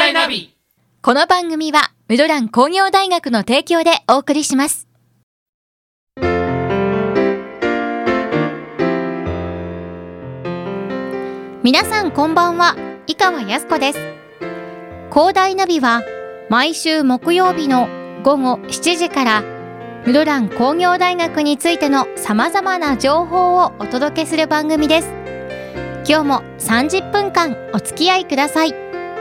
大ナビ。 この番組は室蘭工業大学の提供でお送りします。皆さんこんばんは、井川靖子です。工大ナビは毎週木曜日の午後7時から室蘭工業大学についての様々な情報をお届けする番組です。今日も30分間お付き合いください。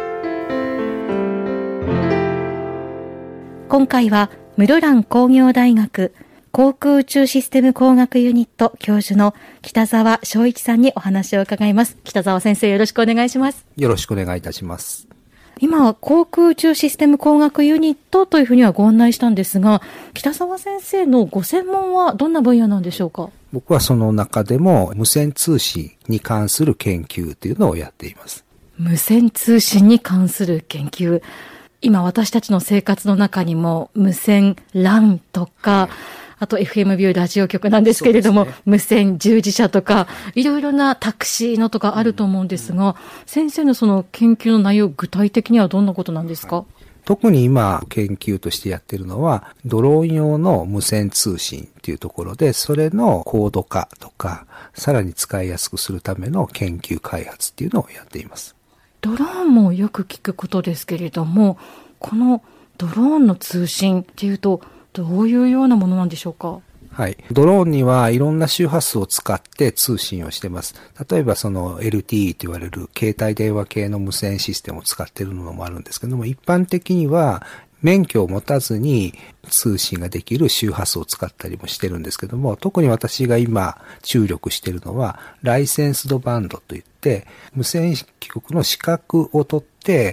今回は室蘭工業大学航空宇宙システム工学ユニット教授の北澤正一さんにお話を伺います。北澤先生、よろしくお願いします。 よろしくお願いいたします。 今、航空宇宙システム工学ユニットというふうにはご案内したんですが、北澤先生のご専門はどんな分野なんでしょうか？ 僕はその中でも無線通信に関する研究というのをやっています。 無線通信に関する研究。今私たちの生活の中にも無線 LAN とか、あと FM ビューラジオ局なんですけれども、無線従事者とか、いろいろなタクシーのとかあると思うんですが、先生のその研究の内容、具体的にはどんなことなんですか？ 特に今研究としてやっているのは、ドローン用の無線通信っていうところで、それの高度化とか、さらに使いやすくするための研究開発っていうのをやっています。 ドローンもよく聞くことですけれども、このドローンの通信っていうとどういうようなものなんでしょうか？ はい。ドローンにはいろんな周波数を使って通信をしています。例えばその LTE と言われる携帯電話系の無線システムを使っているのもあるんですけども、一般的には免許を持たずに通信ができる周波数を使ったりもしてるんですけども、特に私が今注力しているのはライセンスドバンドといって、無線局の資格を取って、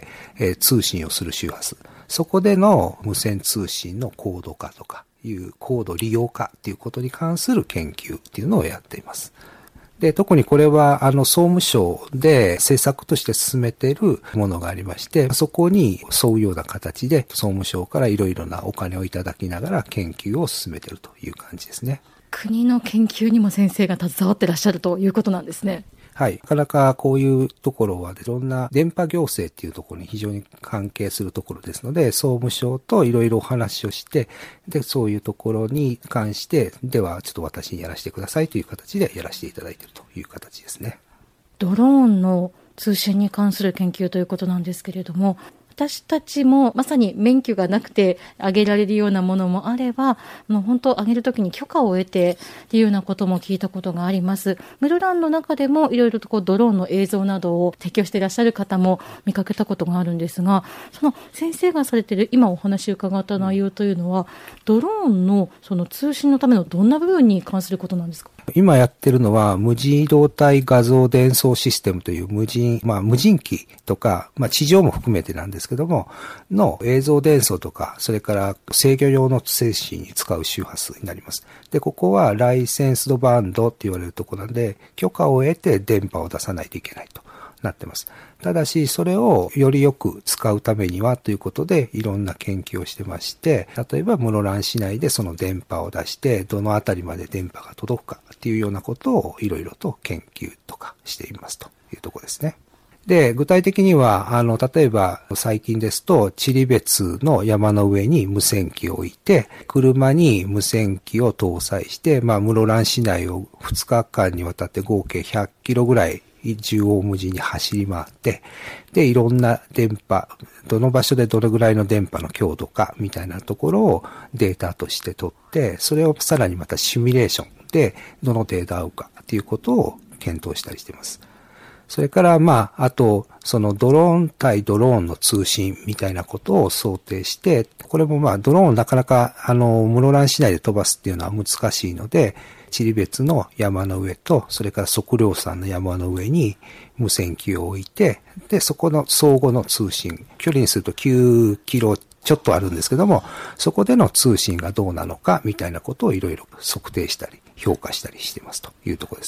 通信をする周波数。そこでの無線通信の高度化とかいう高度利用化っていうことに関する研究っていうのをやっています。で、特にこれは総務省で政策として進めているものがありまして、そこに沿うような形で総務省からいろいろなお金をいただきながら研究を進めているという感じですね。 国の研究にも先生が携わってらっしゃるということなんですね。 はい。なかなかこういうところはいろんな電波行政っていうところに非常に関係するところですので、総務省といろいろお話をして、で、そういうところに関して、ではちょっと私にやらせてくださいという形でやらせていただいているという形ですね。 ドローンの通信に関する研究ということなんですけれども、私たちもまさに免許がなくて上げられるようなものもあれば、もう本当上げるときに許可を得てっていうようなことも聞いたことがあります。室蘭の中でもいろいろとドローンの映像などを提供していらっしゃる方も見かけたことがあるんですが、その先生がされている今お話を伺った内容というのは、ドローンのその通信のためのどんな部分に関することなんですか？ 今やってるのは無人移動体画像伝送システムという無人機とか、地上も含めてなんですけども、の映像伝送とか、それから制御用の通信に使う周波数になります。で、ここはライセンスドバンドって言われるところなんで、許可を得て電波を出さないといけないとなってます。ただし、それをよりよく使うためにはということで、いろんな研究をしてまして、例えば室蘭市内でその電波を出して、どのあたりまで電波が届くかっていうようなことをいろいろと研究とかしていますというところですね。で、具体的には、例えば最近ですと、チ別の山の上に無線機を置いて、車に無線機を搭載して、室蘭市内を2日間にわたって合計100キロぐらい縦横無尽に走り回って、で、いろんな電波、どの場所でどれぐらいの電波の強度かみたいなところをデータとして取って、それをさらにまたシミュレーションでどの程度合うかっていうことを検討したりしています。それから、あと、そのドローン対ドローンの通信みたいなことを想定して、これもドローンなかなか、室蘭市内で飛ばすっていうのは難しいので、チ別の山の上と、それから測量山の山の上に無線機を置いて、で、そこの相互の通信、距離にすると9キロちょっとあるんですけども、そこでの通信がどうなのかみたいなことをいろいろ測定したり、評価したりしてますというところですね。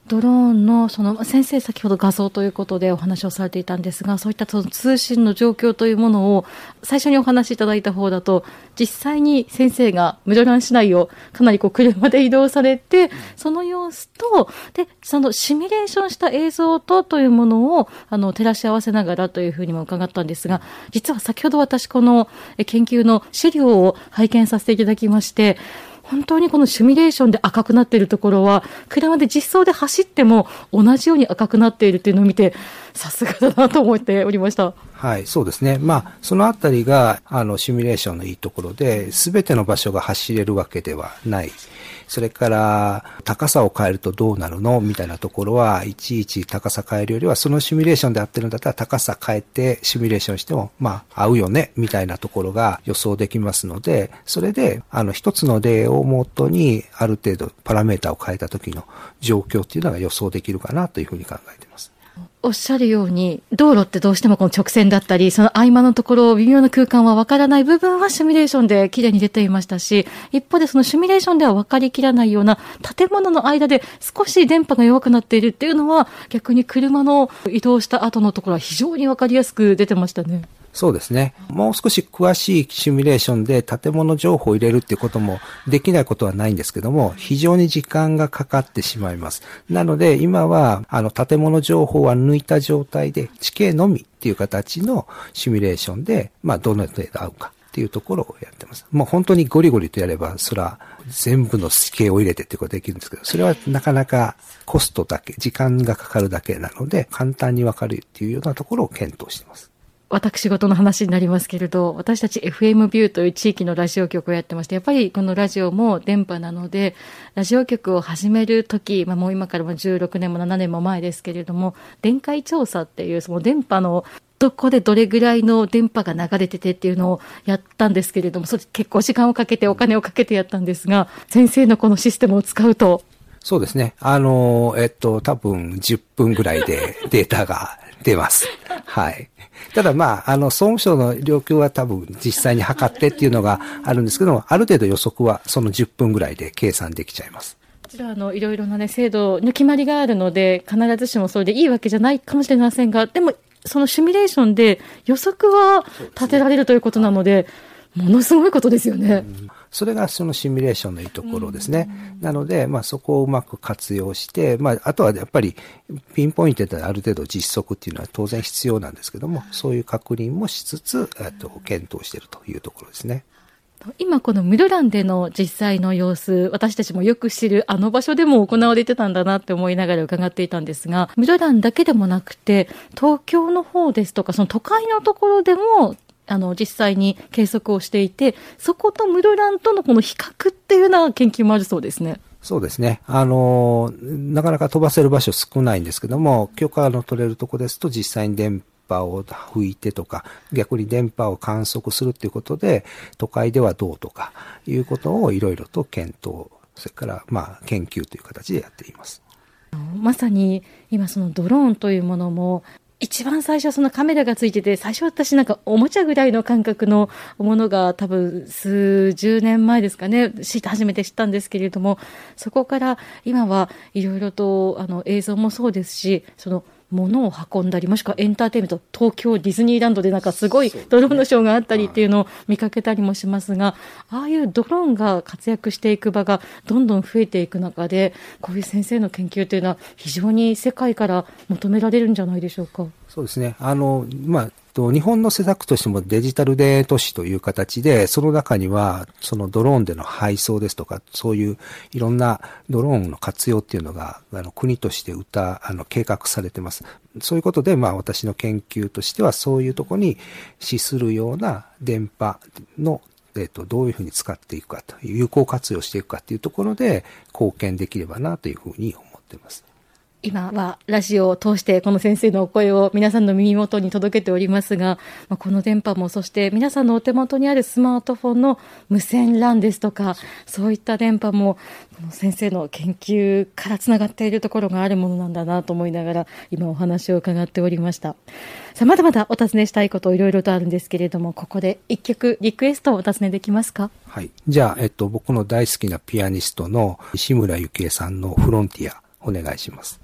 ドローンの先生先ほど画像ということでお話をされていたんですが、そういったその通信の状況というものを最初にお話しいただいた方だと、実際に先生が室蘭市内をかなり車で移動されて、その様子とでそのシミュレーションした映像というものを照らし合わせながらというふうにも伺ったんですが、実は先ほど私この研究の資料を拝見させていただきまして、本当にこのシミュレーションで赤くなっているところは、車で実装で走っても同じように赤くなっているというのを見て、さすがだなと思っておりました。 はい、そうですね。そのあたりが、シミュレーションのいいところで、すべての場所が走れるわけではない。それから、高さを変えるとどうなるのみたいなところは、いちいち高さ変えるよりは、そのシミュレーションで合ってるんだったら、高さ変えてシミュレーションしても、合うよねみたいなところが予想できますので、それで、一つの例をもとに、ある程度パラメータを変えた時の状況っていうのが予想できるかなというふうに考えています。 おっしゃるように、道路ってどうしてもこの直線だったり、その合間のところ、微妙な空間は分からない部分はシミュレーションで綺麗に出ていましたし、一方でそのシミュレーションでは分かりきらないような建物の間で少し電波が弱くなっているっていうのは、逆に車の移動した後のところは非常に分かりやすく出てましたね。 そうですね。もう少し詳しいシミュレーションで建物情報を入れるっていうこともできないことはないんですけども、非常に時間がかかってしまいます。なので今は建物情報は抜いた状態で地形のみっていう形のシミュレーションで、どの程度合うかっていうところをやってます。もう本当にゴリゴリとやれば、それは全部の地形を入れてっていうことができるんですけど、それはなかなかコストだけ、時間がかかるだけなので、簡単にわかるっていうようなところを検討しています。 私事の話になりますけれど、私たち FM ビューという地域のラジオ局をやってまして、やっぱりこのラジオも電波なので、ラジオ局を始めるとき、もう今からも16年も7年も前ですけれども、電解調査っていうその電波のどこでどれぐらいの電波が流れててっていうのをやったんですけれども、それ結構時間をかけてお金をかけてやったんですが、先生のこのシステムを使うと。 そうですね。多分10分ぐらいでデータが出ます。はい。ただ総務省の領域は多分実際に測ってっていうのがあるんですけども、ある程度予測はその10分ぐらいで計算できちゃいます。 こちらいろいろな制度の決まりがあるので、必ずしもそれでいいわけじゃないかもしれませんが、でもそのシミュレーションで予測は立てられるということなので、ものすごいことですよね。 それがそのシミュレーションのいいところですね。なので、そこをうまく活用して、あとはやっぱりピンポイントである程度実測っていうのは当然必要なんですけども、そういう確認もしつつ、検討しているというところですね。 今この室蘭での実際の様子、私たちもよく知るあの場所でも行われてたんだなって思いながら伺っていたんですが、室蘭だけでもなくて、東京の方ですとか、その都会のところでも、実際に計測をしていて、そこと室蘭とのこの比較っていうような研究もあるそうですね。 そうですね。なかなか飛ばせる場所少ないんですけども、許可の取れるとこですと実際に電波を吹いてとか、逆に電波を観測するっていうことで、都会ではどうとかいうことをいろいろと検討、それから研究という形でやっています。 まさに今そのドローンというものも、一番最初そのカメラがついてて、最初私おもちゃぐらいの感覚のものが多分数十年前ですかね、初めて知ったんですけれども、そこから今はいろいろと映像もそうですし、その物を運んだり、もしくはエンターテインメント、東京ディズニーランドですごいドローンのショーがあったりっていうのを見かけたりもしますが、ああいうドローンが活躍していく場がどんどん増えていく中で、こういう先生の研究というのは非常に世界から求められるんじゃないでしょうか。 そうですね。日本の施策としてもデジタル田園都市という形で、その中にはそのドローンでの配送ですとか、そういういろんなドローンの活用っていうのが国として計画されてます。そういうことで私の研究としてはそういうところに資するような電波のどういうふうに使っていくかという、有効活用していくかというところで貢献できればなというふうに思っています。 今はラジオを通してこの先生のお声を皆さんの耳元に届けておりますが、この電波も、そして皆さんのお手元にあるスマートフォンの無線 LAN ですとか、そういった電波もこの先生の研究からつながっているところがあるものなんだなと思いながら今お話を伺っておりました。さあ、まだまだお尋ねしたいこといろいろとあるんですけれども、ここで一曲リクエストをお尋ねできますか？ はい。じゃあ、僕の大好きなピアニストの石村由紀恵さんのフロンティアお願いします。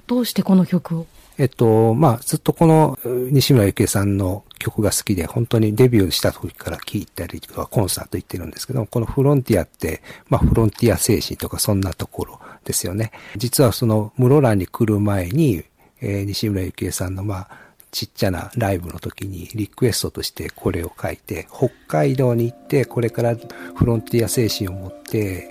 どうしてこの曲を？ ずっとこの西村由紀江さんの曲が好きで、本当にデビューした時から聴いたりとかコンサート行ってるんですけども、このフロンティアって、フロンティア精神とかそんなところですよね。実はその室蘭に来る前に、西村由紀江さんのちっちゃなライブの時にリクエストとしてこれを書いて、北海道に行ってこれからフロンティア精神を持って、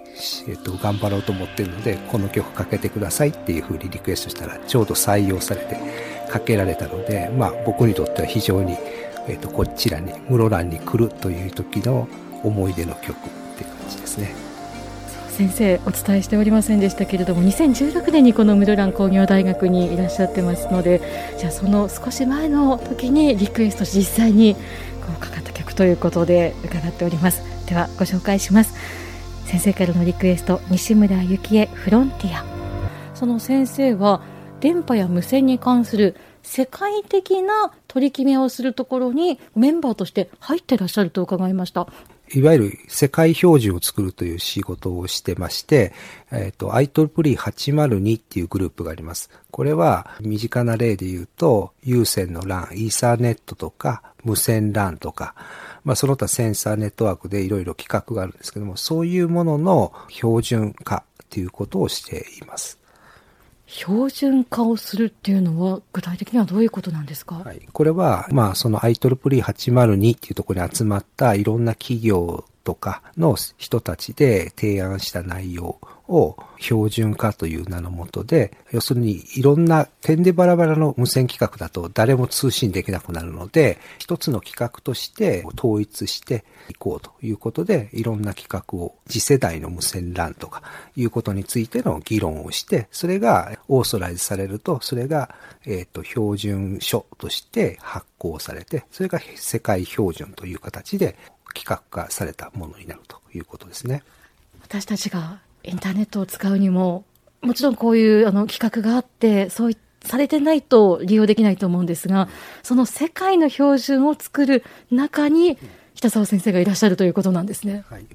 頑張ろうと思ってるので、この曲かけてくださいっていう風にリクエストしたらちょうど採用されてかけられたので、僕にとっては非常に、こちらに室蘭に来るという時の思い出の曲っていう感じですね。 先生お伝えしておりませんでしたけれども、2016年にこの室蘭工業大学にいらっしゃってますので、じゃあその少し前の時にリクエスト実際にこうかかった曲ということで伺っております。ではご紹介します。先生からのリクエスト、西村由紀江フロンティア。その先生は電波や無線に関する世界的な取り決めをするところにメンバーとして入ってらっしゃると伺いました。 いわゆる世界標準を作るという仕事をしてまして、IEEE802 っていうグループがあります。これは身近な例で言うと、有線の LAN、イーサーネットとか無線 LAN とか、その他センサーネットワークでいろいろ規格があるんですけども、そういうものの標準化ということをしています。 標準化をするっていうのは具体的にはどういうことなんですか？ はい、これは、その IEEE802 っていうところに集まったいろんな企業とかの人たちで提案した内容を標準化という名のもとで、要するにいろんな点でバラバラの無線規格だと誰も通信できなくなるので、一つの規格として統一していこうということで、いろんな規格を次世代の無線 LAN とかいうことについての議論をして、それがオーソライズされると、それが標準書として発行されて、それが世界標準という形で規格化されたものになるということですね。 私たちがインターネットを使うにも、もちろんこういう規格があって、そうされてないと利用できないと思うんですが、その世界の標準を作る中に北澤先生がいらっしゃるということなんですね。 はい、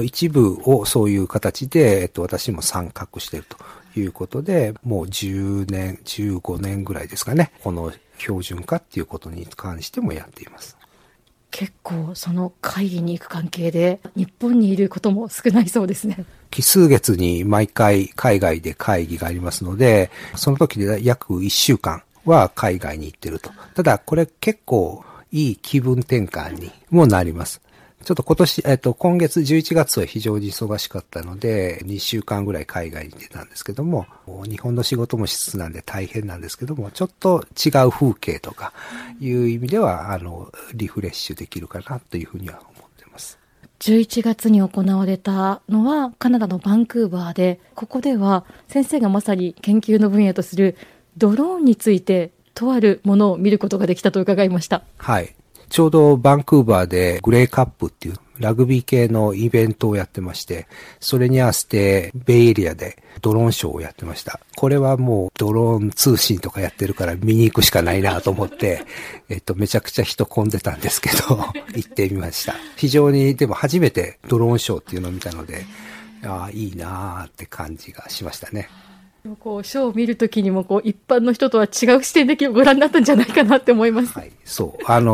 一部をそういう形で、私も参画しているということで、もう10年、15年ぐらいですかね、この標準化っていうことに関してもやっています。 結構その会議に行く関係で日本にいることも少ないそうですね。 奇数月に毎回海外で会議がありますので、その時で約1週間は海外に行ってると。ただこれ結構いい気分転換にもなります。ちょっと今月11月は非常に忙しかったので、2週間ぐらい海外に出たんですけども、日本の仕事もしつつなんで大変なんですけども、ちょっと違う風景とかいう意味では、リフレッシュできるかなというふうには思っています。 11月に行われたのはカナダのバンクーバーで、ここでは先生がまさに研究の分野とするドローンについてとあるものを見ることができたと伺いました。 はい。ちょうどバンクーバーでグレーカップっていうラグビー系のイベントをやってまして、それに合わせてベイエリアでドローンショーをやってました。これはもうドローン通信とかやってるから見に行くしかないなと思って、めちゃくちゃ人混んでたんですけど、行ってみました。非常に、でも初めてドローンショーっていうのを見たので、いいなーって感じがしましたね。 こうショーを見るときにも一般の人とは違う視点でご覧になったんじゃないかなって思います。 はい、そう。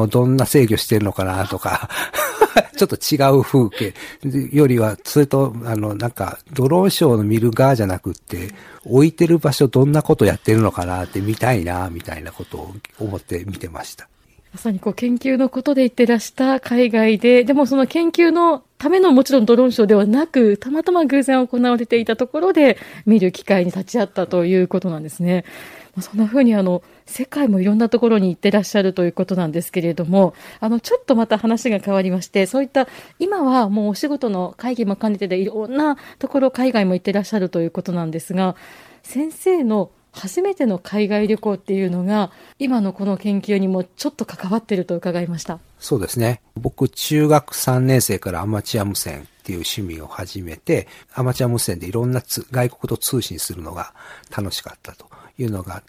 どんな制御してるのかなとか、ちょっと違う風景よりは、それと、ドローンショーの見る側じゃなくって、置いてる場所どんなことやってるのかなって見たいな、みたいなことを思って見てました。 まさに研究のことで行ってらした海外で、でもその研究のためのもちろんドローンショーではなく、たまたま偶然行われていたところで見る機会に立ち会ったということなんですね。そんな風に世界もいろんなところに行ってらっしゃるということなんですけれども、ちょっとまた話が変わりまして、そういった今はもうお仕事の会議も兼ねてでいろんなところ海外も行ってらっしゃるということなんですが、先生の初めての海外旅行っていうのが今のこの研究にもちょっと関わっていると伺いました。 そうですね。僕中学3年生からアマチュア無線っていう趣味を始めて、アマチュア無線でいろんな外国と通信するのが楽しかったというのがあって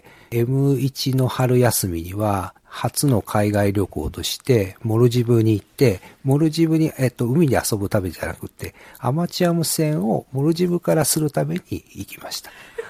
、M1 の春休みには初の海外旅行としてモルジブに行って、モルジブに、海で遊ぶためじゃなくて、アマチュア無線をモルジブからするために行きました。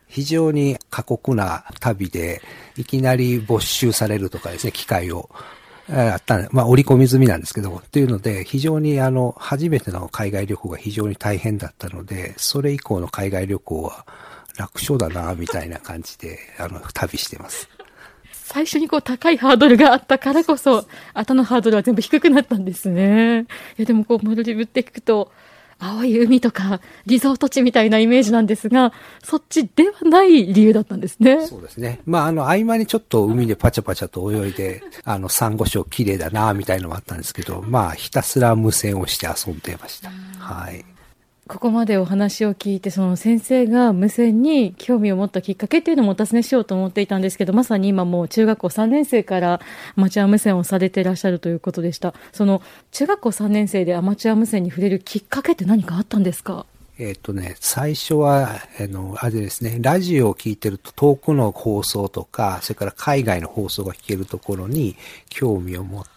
非常に過酷な旅で、いきなり没収されるとかですね、機会を。あった、まあ、織り込み済みなんですけども、っていうので、非常に初めての海外旅行が非常に大変だったので、それ以降の海外旅行は楽勝だな、みたいな感じで、旅してます。 最初に高いハードルがあったからこそ、後のハードルは全部低くなったんですね。でもモルディブって聞くと、青い海とかリゾート地みたいなイメージなんですが、そっちではない理由だったんですね。 そうですね。まあ、合間にちょっと海でパチャパチャと泳いで、サンゴ礁綺麗だな、みたいなのもあったんですけど、まあ、ひたすら無線をして遊んでました。はい。 ここまでお話を聞いて、その先生が無線に興味を持ったきっかけっていうのもお尋ねしようと思っていたんですけど、まさに今もう中学校3年生からアマチュア無線をされていらっしゃるということでした。その中学校3年生でアマチュア無線に触れるきっかけって何かあったんですか？ 最初は、あれですね、ラジオを聞いてると遠くの放送とか、それから海外の放送が聞けるところに興味を持って、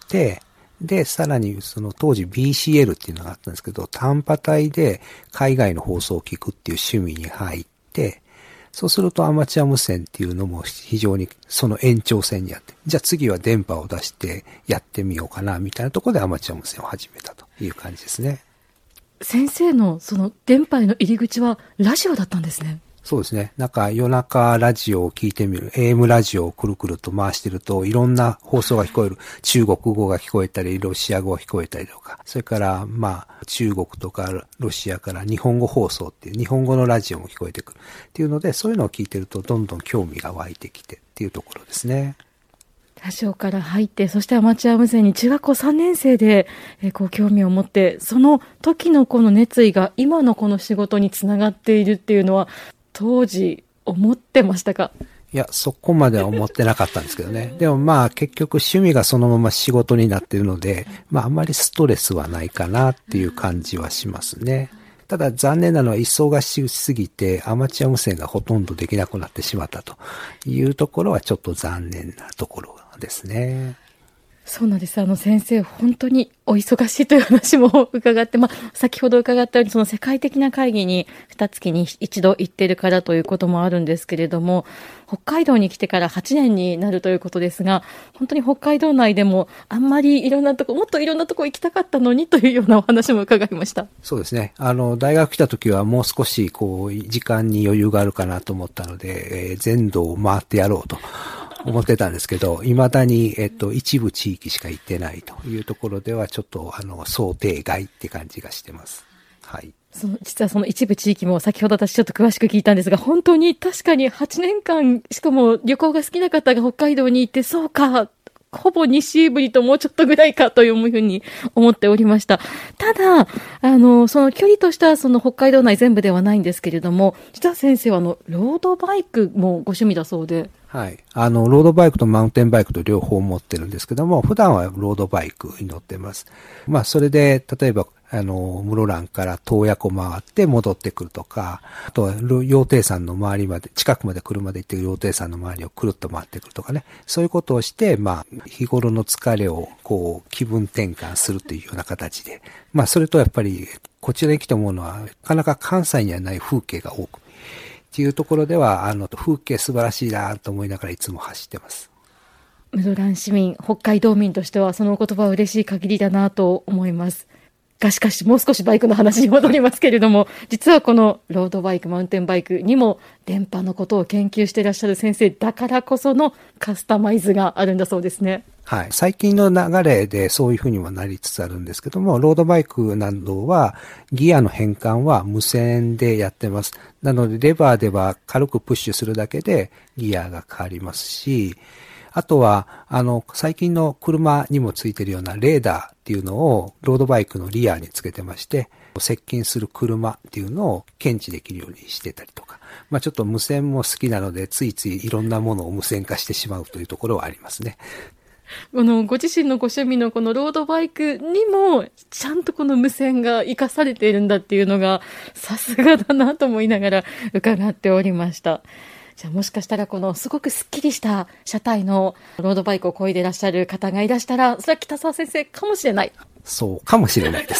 で、さらにその当時 BCL っていうのがあったんですけど、短波帯で海外の放送を聞くっていう趣味に入って、そうするとアマチュア無線っていうのも非常にその延長線にあって、じゃあ次は電波を出してやってみようかなみたいなところでアマチュア無線を始めたという感じですね。 先生のその電波への入り口はラジオだったんですね。 そうですね。なんか夜中ラジオを聞いてみる。AM ラジオをくるくると回してるといろんな放送が聞こえる。中国語が聞こえたり、ロシア語が聞こえたりとか。それからまあ中国とかロシアから日本語放送っていう日本語のラジオも聞こえてくる。っていうのでそういうのを聞いてるとどんどん興味が湧いてきてっていうところですね。 ラジオから入って、そしてアマチュア無線に中学校3年生で、興味を持って、その時のこの熱意が今のこの仕事につながっているっていうのは、当時思ってましたか？ いや、そこまでは思ってなかったんですけどね。でもまあ結局趣味がそのまま仕事になっているので、まああんまりストレスはないかなっていう感じはしますね。ただ残念なのは忙しすぎてアマチュア無線がほとんどできなくなってしまったというところはちょっと残念なところですね。 そうなんです。先生、本当にお忙しいという話も伺って、先ほど伺ったように、その世界的な会議に2月に一度行っているからということもあるんですけれども、北海道に来てから8年になるということですが、本当に北海道内でもあんまりいろんなとこ、もっといろんなとこ行きたかったのにというようなお話も伺いました。 そうですね。大学来た時はもう少し時間に余裕があるかなと思ったので、全道を回ってやろうと。思ってたんですけど、未だに、一部地域しか行ってないというところでは、ちょっと、想定外って感じがしてます。はい。 実はその一部地域も先ほど私ちょっと詳しく聞いたんですが、本当に確かに8年間、しかも旅行が好きな方が北海道に行って、そうか、ほぼ西ぶりともうちょっとぐらいかというふうに思っておりました。ただ、その距離としてはその北海道内全部ではないんですけれども、実は先生はロードバイクもご趣味だそうで。 はい。ロードバイクとマウンテンバイクと両方持ってるんですけども、普段はロードバイクに乗ってます。まあ、それで、例えば、室蘭から洞爺湖回って戻ってくるとか、あとは、羊蹄山の周りまで、近くまで車で行って羊蹄山の周りをくるっと回ってくるとかね。そういうことをして、まあ、日頃の疲れを、気分転換するというような形で。まあ、それとやっぱり、こちらに来て思うのは、なかなか関西にはない風景が多く。っていうところでは、風景素晴らしいなと思いながらいつも走ってます。 室蘭市民、北海道民としてはそのお言葉は嬉しい限りだなと思います。がしかしもう少しバイクの話に戻りますけれども、実はこのロードバイク、マウンテンバイクにも電波のことを研究していらっしゃる先生だからこそのカスタマイズがあるんだそうですね。 はい。最近の流れでそういうふうにもなりつつあるんですけども、ロードバイクなどはギアの変換は無線でやってます。なのでレバーでは軽くプッシュするだけでギアが変わりますし、あとは、最近の車にもついてるようなレーダーっていうのをロードバイクのリアにつけてまして、接近する車っていうのを検知できるようにしてたりとか。まあちょっと無線も好きなので、ついついいろんなものを無線化してしまうというところはありますね。 ご自身のご趣味のこのロードバイクにもちゃんとこの無線が活かされているんだっていうのがさすがだなと思いながら伺っておりました。じゃあもしかしたらこのすごくスッキリした車体のロードバイクを漕いでいらっしゃる方がいらしたら、それは北澤先生かもしれない。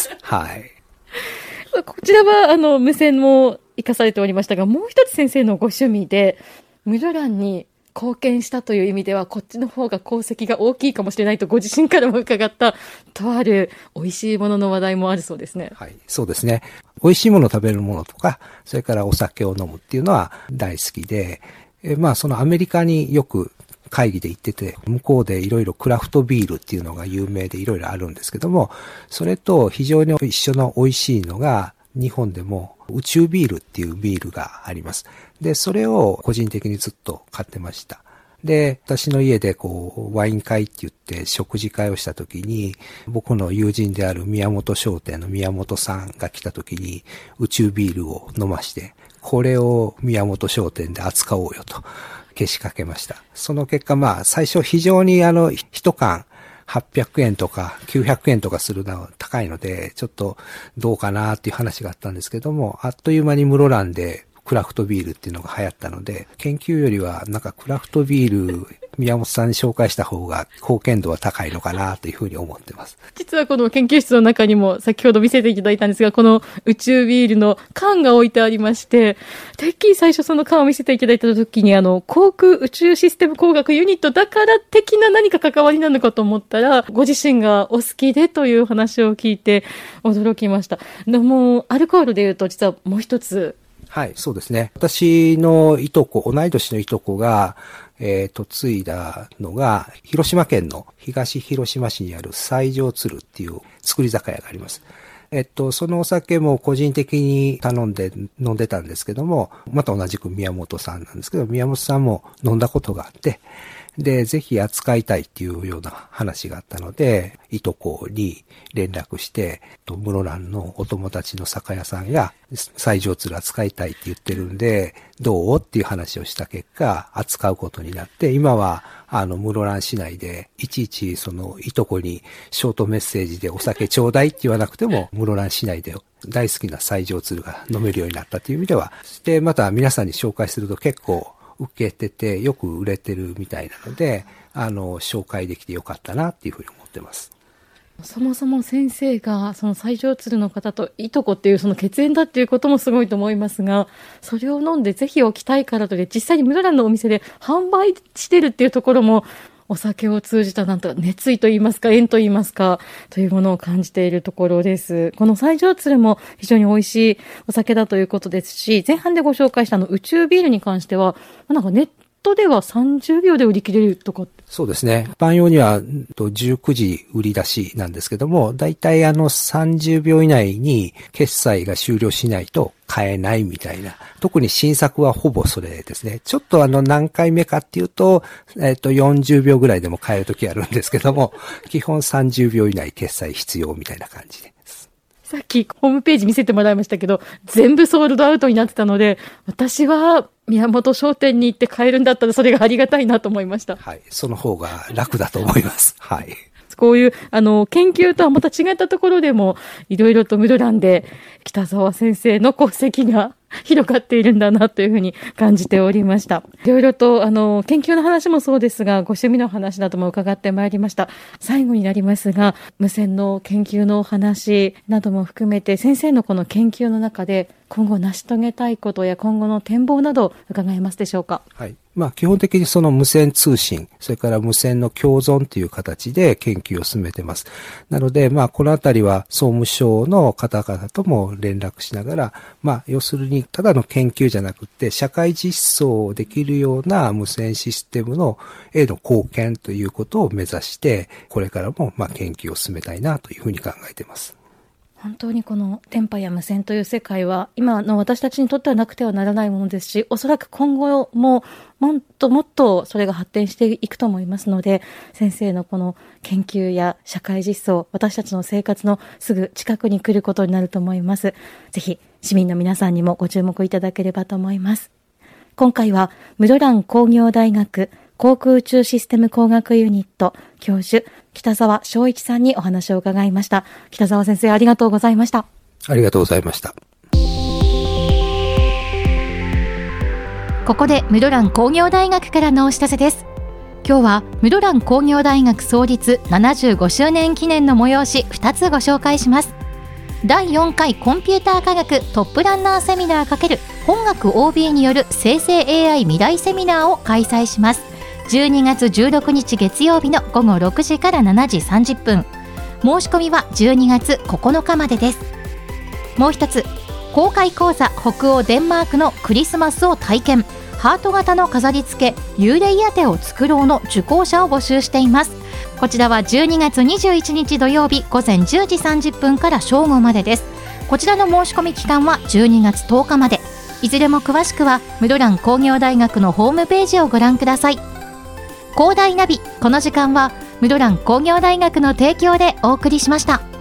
そうかもしれないです。はい。 こちらは無線も生かされておりましたが、もう一つ先生のご趣味で、室蘭に貢献したという意味では、こっちの方が功績が大きいかもしれないとご自身からも伺った、とある美味しいものの話題もあるそうですね。 はい、そうですね。美味しいものを食べるものとか、それからお酒を飲むっていうのは大好きで、そのアメリカによく会議で行ってて、向こうでいろいろクラフトビールっていうのが有名でいろいろあるんですけども、それと非常に一緒の美味しいのが、日本でも宇宙ビールっていうビールがあります。で、それを個人的にずっと買ってました。で、私の家でワイン会って言って食事会をした時に、僕の友人である宮本商店の宮本さんが来た時に宇宙ビールを飲まして、これを宮本商店で扱おうよとけしかけました。その結果最初非常に一缶800円とか900円とかするのは高いので、ちょっとどうかなっていう話があったんですけども、あっという間に室蘭でクラフトビールっていうのが流行ったので、研究よりはなんかクラフトビール宮本さんに紹介した方が貢献度は高いのかなというふうに思ってます。 実はこの研究室の中にも先ほど見せていただいたんですが、この宇宙ビールの缶が置いてありまして、てっきり最初その缶を見せていただいた時に航空宇宙システム工学ユニットだから的な何か関わりなのかと思ったら、ご自身がお好きでという話を聞いて驚きました。でもアルコールでいうと実はもう一つ、 はい、そうですね。私のいとこ、同い年のいとこが、嫁いだのが、広島県の東広島市にある西条鶴っていう作り酒屋があります。そのお酒も個人的に頼んで飲んでたんですけども、また同じく宮本さんなんですけど、宮本さんも飲んだことがあって、で、ぜひ扱いたいっていうような話があったので、いとこに連絡して、室蘭のお友達の酒屋さんが西条鶴扱いたいって言ってるんで、どうっていう話をした結果、扱うことになって、今は室蘭市内で、いちいちそのいとこにショートメッセージでお酒ちょうだいって言わなくても、室蘭市内で大好きな西条鶴が飲めるようになったという意味では、で、また皆さんに紹介すると結構、受けててよく売れてるみたいなので、紹介できてよかったなっていうふうに思ってます。 そもそも先生がその西条鶴の方といとこっていうその血縁だっていうこともすごいと思いますが、それを飲んでぜひ置きたいからとで実際に室蘭のお店で販売してるっていうところも、お酒を通じたなんと熱意といいますか縁といいますかというものを感じているところです。この西条鶴も非常に美味しいお酒だということですし、前半でご紹介した宇宙ビールに関してはなんかネットでは30秒で売り切れるとか。 そうですね。一般用には19時売り出しなんですけども、だいたい30秒以内に決済が終了しないと買えないみたいな。特に新作はほぼそれですね。ちょっと何回目かっていうと、40秒ぐらいでも買えるときあるんですけども、基本30秒以内決済必要みたいな感じで。 さっきホームページ見せてもらいましたけど、全部ソールドアウトになってたので、私は宮本商店に行って買えるんだったらそれがありがたいなと思いました。 はい。その方が楽だと思います。はい。 こういう研究とはまた違ったところでもいろいろと室蘭で北澤先生の功績が広がっているんだなというふうに感じておりました。いろいろと研究の話もそうですが、ご趣味の話なども伺ってまいりました。最後になりますが、無線の研究のお話なども含めて、先生のこの研究の中で今後成し遂げたいことや今後の展望など伺えますでしょうか。 はい。基本的にその無線通信、それから無線の共存という形で研究を進めています。なので、このあたりは総務省の方々とも連絡しながら、要するにただの研究じゃなくて、社会実装できるような無線システムへの貢献ということを目指して、これからも研究を進めたいなというふうに考えています。 本当にこの電波や無線という世界は今の私たちにとってはなくてはならないものですし、おそらく今後ももっともっとそれが発展していくと思いますので、先生のこの研究や社会実装、私たちの生活のすぐ近くに来ることになると思います。ぜひ市民の皆さんにもご注目いただければと思います。今回は室蘭工業大学航空宇宙システム工学ユニット教授北澤正一さんにお話を伺いました。北澤先生、ありがとうございました。 ありがとうございました。 ここで室蘭工業大学からのお知らせです。今日は室蘭工業大学創立75周年記念の催し2つご紹介します。 第4回コンピューター科学トップランナーセミナー×本学 OB による生成 AI 未来セミナーを開催します。12月16日月曜日の午後6時から7時30分。申し込みは12月9日までです。もう一つ、公開講座北欧デンマークのクリスマスを体験、ハート型の飾り付け幽霊当てを作ろうの受講者を募集しています。こちらは12月21日土曜日午前10時30分から正午までです。こちらの申し込み期間は12月10日まで。いずれも詳しくは室蘭工業大学のホームページをご覧ください。広大ナビ、この時間は室蘭工業大学の提供でお送りしました。